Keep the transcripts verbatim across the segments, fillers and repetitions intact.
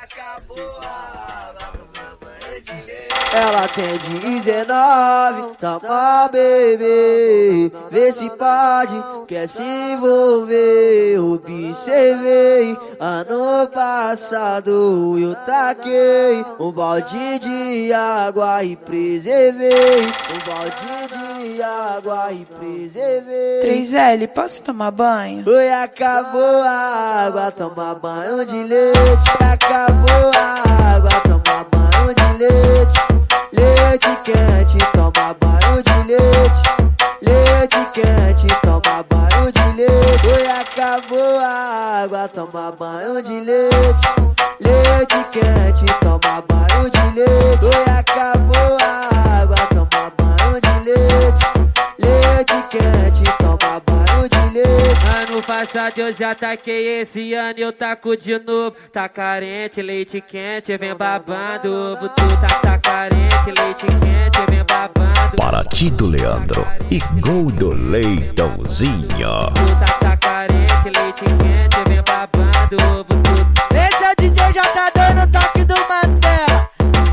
acabou a água, toma banho de leite. Ela tem dezenove, toma bebê, vê se pode, quer se envolver. Observei, ano passado eu taquei um balde de água e preservei. Um balde de água e preservei. três L, posso tomar banho? Oi, acabou a água, toma banho de leite. Acabou a água, toma banho de leite. Leite quente, toma banho de leite. Leite quente, toma banho de leite. Oi, acabou a água, toma banho de leite. Leite quente, toma banho de leite. Oi, acabou a água, toma banho de leite. Leite quente, toma banho de leite. Ano passado eu já taquei, esse ano eu taco de novo. Tá carente, leite quente, vem babando. Ovo, tu tá, tá carente, leite quente, vem babando. Paraty do Leandro e Gol do Leitãozinho. Tu tá, tá carente, leite quente, vem babando. Ovo, tu. Esse é o D J, já tá dando o toque do Mandela.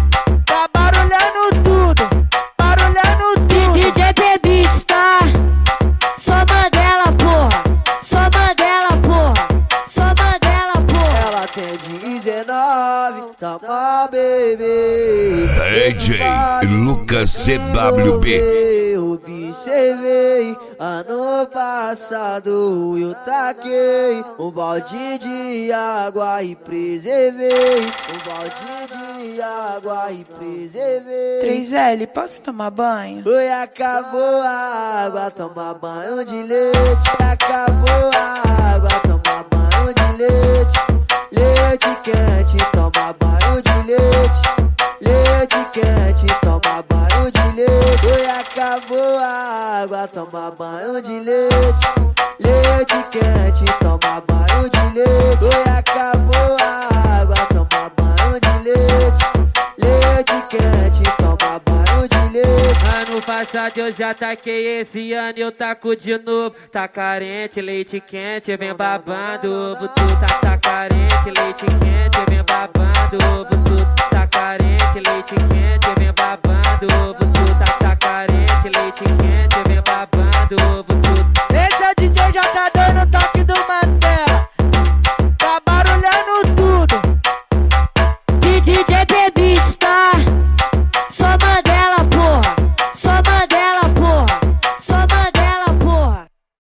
Tá barulhando tudo, barulhando tudo. D J T-Beats, tá? Só Mandela, porra. Só Mandela, porra. Só Mandela, porra. Ela tem dezenove, toma bebê. D J Lucas C W B. Observei, ano passado eu taquei um balde de água e preservei. Um balde de água e preservei. três L, posso tomar banho? Oi, acabou a água, toma banho de leite. Acabou a água, toma banho de leite. Leite quente, toma banho de leite. Leite quente, toma banho de leite. Oi, acabou a água, toma banho de leite. Leite quente, toma banho de leite. Oi, acabou a água, toma banho de leite. Leite quente, toma banho de leite. Ano passado eu já taquei, esse ano eu taco de novo. Tá carente, leite quente, vem babando. Ovo, tu tá, tá carente, leite quente, vem babando. Ovo, tu tá carente, leite quente, vem babando.